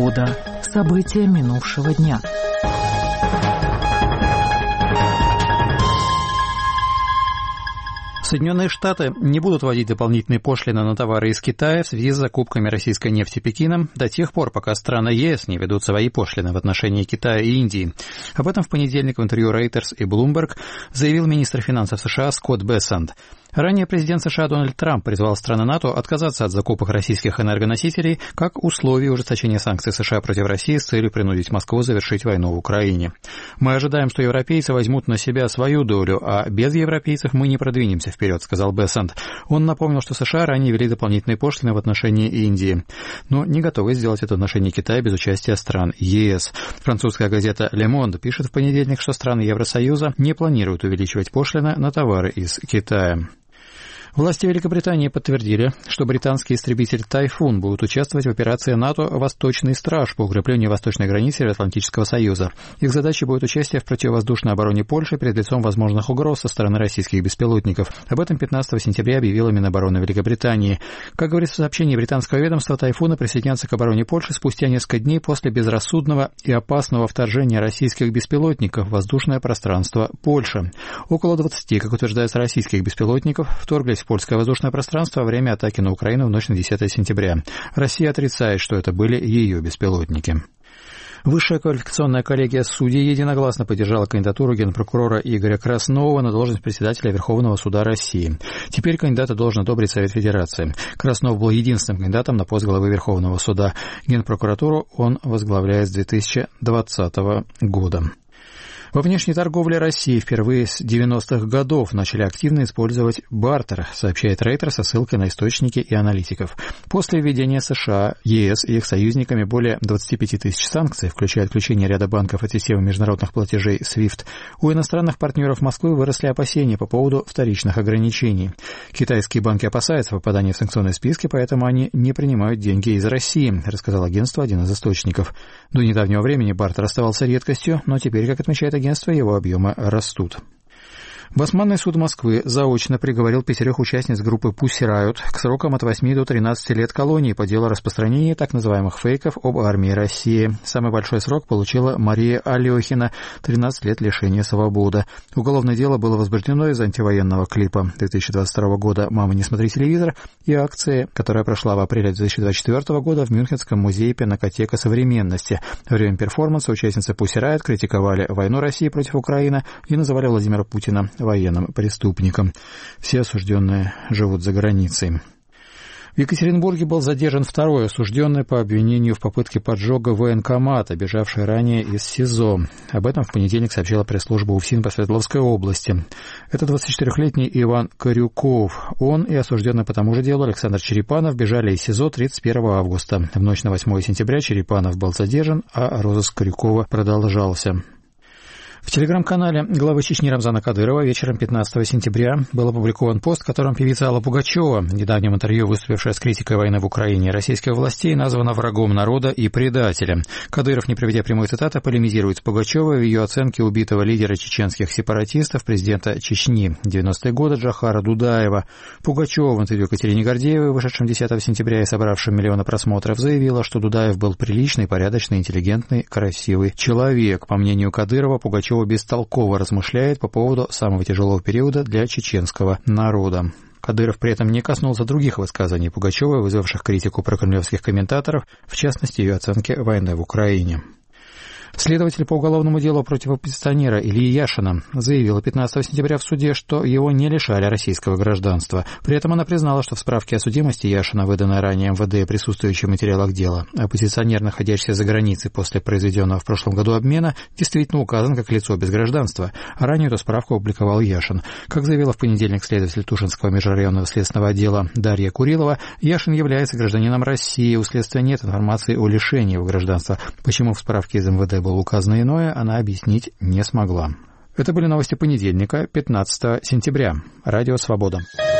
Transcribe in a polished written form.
«Свобода». События минувшего дня. Соединенные Штаты не будут вводить дополнительные пошлины на товары из Китая в связи с закупками российской нефти Пекином до тех пор, пока страны ЕС не ведут свои пошлины в отношении Китая и Индии. Об этом в понедельник в интервью Reuters и Bloomberg заявил министр финансов США Скотт Бессент. Ранее президент США Дональд Трамп призвал страны НАТО отказаться от закупок российских энергоносителей как условие ужесточения санкций США против России с целью принудить Москву завершить войну в Украине. «Мы ожидаем, что европейцы возьмут на себя свою долю, а без европейцев мы не продвинемся вперед», — сказал Бессент. Он напомнил, что США ранее ввели дополнительные пошлины в отношении Индии, но не готовы сделать это в отношении Китая без участия стран ЕС. Французская газета «Le Monde» пишет в понедельник, что страны Евросоюза не планируют увеличивать пошлины на товары из Китая. Власти Великобритании подтвердили, что британский истребитель «Тайфун» будет участвовать в операции НАТО «Восточный страж» по укреплению восточной границы Североатлантического союза. Их задачей будет участие в противовоздушной обороне Польши перед лицом возможных угроз со стороны российских беспилотников. Об этом 15 сентября объявила Минобороны Великобритании. Как говорится в сообщении британского ведомства, «Тайфуны» присоединятся к обороне Польши спустя несколько дней после безрассудного и опасного вторжения российских беспилотников в воздушное пространство Польши. Около 20, как утверждается, российских беспилотников вторглись в польское воздушное пространство во время атаки на Украину в ночь на 10 сентября. Россия отрицает, что это были ее беспилотники. Высшая квалификационная коллегия судей единогласно поддержала кандидатуру генпрокурора Игоря Краснова на должность председателя Верховного суда России. Теперь кандидата должен одобрить Совет Федерации. Краснов был единственным кандидатом на пост главы Верховного суда. Генпрокуратуру он возглавляет с 2020 года. Во внешней торговле России впервые с 90-х годов начали активно использовать бартер, сообщает Reuters со ссылкой на источники и аналитиков. После введения США, ЕС и их союзниками более 25 тысяч санкций, включая отключение ряда банков от системы международных платежей SWIFT, у иностранных партнеров Москвы выросли опасения по поводу вторичных ограничений. Китайские банки опасаются попадания в санкционные списки, поэтому они не принимают деньги из России, рассказал агентству один из источников. До недавнего времени бартер оставался редкостью, но теперь, как отмечает агентство, его объемы растут. Басманный суд Москвы заочно приговорил 5 участниц группы Pussy Riot к срокам от 8 до 13 лет колонии по делу распространения так называемых фейков об армии России. Самый большой срок получила Мария Алехина, 13 лет лишения свободы. Уголовное дело было возбуждено из антивоенного клипа 2022 года «Мама, не смотри телевизор» и акции, которая прошла в апреле 2024 года в Мюнхенском музее пинакотека современности. Во время перформанса участницы Pussy Riot критиковали войну России против Украины и называли Владимира Путина военным преступником. Все осужденные живут за границей. В Екатеринбурге был задержан второй осужденный по обвинению в попытке поджога военкомата, бежавший ранее из СИЗО. Об этом в понедельник сообщила пресс-служба УФСИН по Свердловской области. Это 24-летний Иван Корюков. Он и осужденный по тому же делу Александр Черепанов бежали из СИЗО 31 августа. В ночь на 8 сентября Черепанов был задержан, а розыск Корюкова продолжался. В телеграм-канале главы Чечни Рамзана Кадырова вечером 15 сентября был опубликован пост, в котором певица Алла Пугачева, в недавнем интервью выступившая с критикой войны в Украине и российских властей, названа врагом народа и предателем. Кадыров, не приведя прямой цитаты, полемизирует с Пугачевой в ее оценке убитого лидера чеченских сепаратистов, президента Чечни 90-е годы Джохара Дудаева. Пугачева в интервью Катерине Гордеевой, вышедшем 10 сентября и собравшем миллионы просмотров, заявила, что Дудаев был приличный, порядочный, интеллигентный, красивый человек. По мнению Кадырова, Пугачева бестолково размышляет по поводу самого тяжелого периода для чеченского народа. Кадыров при этом не коснулся других высказаний Пугачевой, вызвавших критику прокремлевских комментаторов, в частности, ее оценки войны в Украине. Следователь по уголовному делу против оппозиционера Ильи Яшина заявила 15 сентября в суде, что его не лишали российского гражданства. При этом она признала, что в справке о судимости Яшина, выданной ранее МВД и присутствующей в материалах дела, оппозиционер, находящийся за границей после произведенного в прошлом году обмена, действительно указан как лицо без гражданства, а ранее эту справку опубликовал Яшин. Как заявила в понедельник следователь Тушинского межрайонного следственного отдела Дарья Курилова, Яшин является гражданином России, у следствия нет информации о лишении его гражданства. Почему в справке из МВД было указано иное, она объяснить не смогла. Это были новости понедельника, 15 сентября. Радио «Свобода».